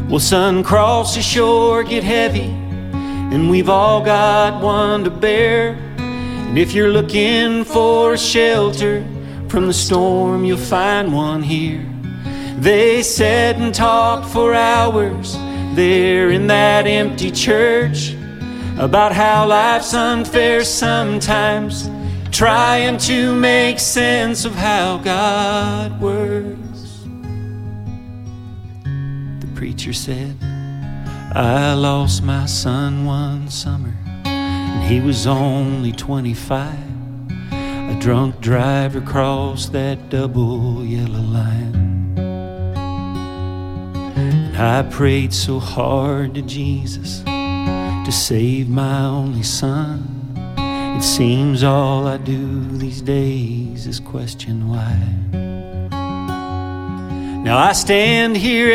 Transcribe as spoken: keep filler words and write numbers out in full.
Well, son, cross the shore, get heavy, and we've all got one to bear. And if you're looking for shelter from the storm, you'll find one here. They sat and talked for hours there in that empty church about how life's unfair sometimes, trying to make sense of how God works. The preacher said, I lost my son one summer, and he was only twenty-five. A drunk driver crossed that double yellow line. And I prayed so hard to Jesus to save my only son. It seems all I do these days is question why. Now I stand here